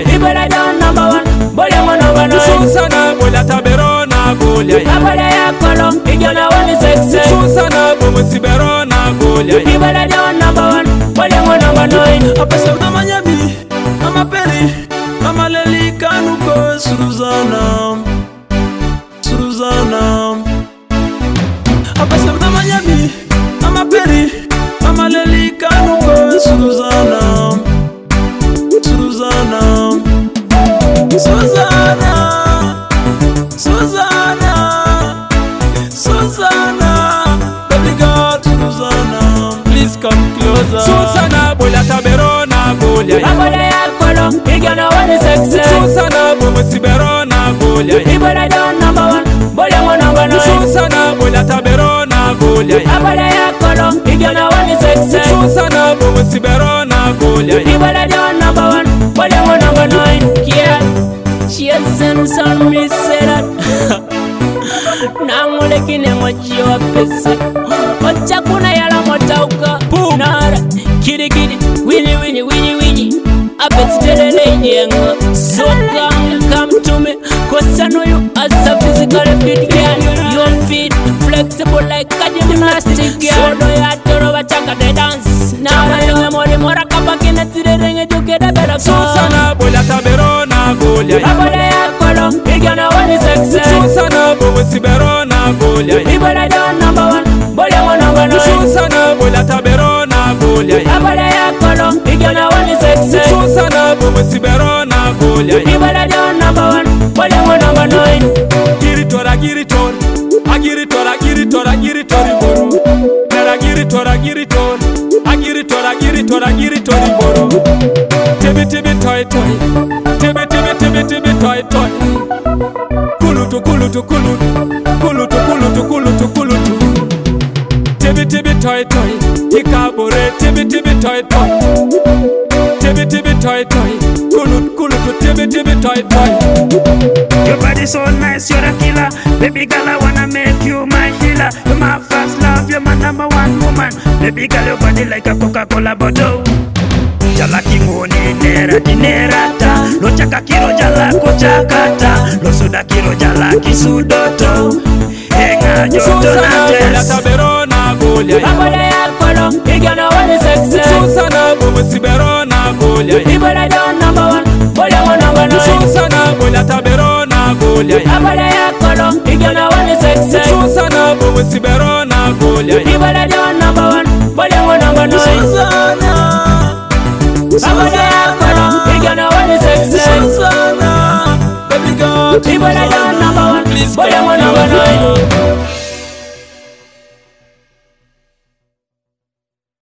Ibala down number one, Bolemo number nine. Susana bola taberona golia. Abala ya kolom, Igana one is excess. Susana bomo siberona golia. Ibala down number one, Bolemo number nine. Apesa mama nyami, mama peri, mama leli kanuko Susana, Susana. Apesa mama nyami, mama peri, mama leli kanuko Susana, Susana, Susana, Susana, Susana. Baby girl, Susana, please come closer. Susana bola taberona golia. Abala ya kolom, Igana one is excess. Susana bomo siberona golia. Ibala down number one, Bolemo number nine. Susana bola taberona golia. Abala ya kolom, Igana one is excess. Susana bomo siberona golia. Ibala down number one, Bolemo number nine. Yeah, she has sent some me say that. Nangole kine mochi wa pesa. Mocha kuna yala motauka. Nara, kiri kiri, winnie winnie winnie winnie. Abets telele yenga. So come to me, 'cause I know you as a physically fit girl. You're fit, flexible like a gymnastic girl. So do ya toro bachaka de dance. Now I know more mora kapakina tirenge jukeda bela. Susana bola taberona golia. Abala ya kolom, Igana one is excess. Susana bomo siberona golia. Ibala down number one, Bolemo number nine. Susana bola taberona golia. Abala ya kolom, Igana one is excess. Susana bomo siberona golia. Ibala down number one, Bolemo number nine. Giritora giritor, agiritora giritora giritori boru. Nera giritora giritor, agiritora giritora giritori boru. Tibi tibi toy toy, tibi tibi tibi tibi toy toy. Kulutu kulutu kulutu, kulutu kulutu kulutu kulutu. Tibi tibi toy toy, ikabore tibi tibi toy toy. Tibi tibi toy toy, kulut kulutu tibi tibi toy toy. Your body so nice, you're a killer. Baby girl, I wanna make you my healer. You're my first love, you're my number one woman. Baby girl, your body like a Coca-Cola bottle. Jala kingoni nera dinerata. Lo chaka kiro jala kochakata. Lo suda kiro jala kisudoto. Henga joto na Susana bola test. taberona golia. Abala ya kolom, Igana one is excess. Susana bomo siberona golia. Ibala down number one, Bolemo number nine. Susana bola taberona golia. Abala ya kolom, Igana one is excess. Susana bomo siberona golia. Ibala down number one, Bolemo number nine. Susana, Abala ya kolom, Igana one is excess. Susana, baby girl, Ibala down number one, please Bolemo come number closer. nine.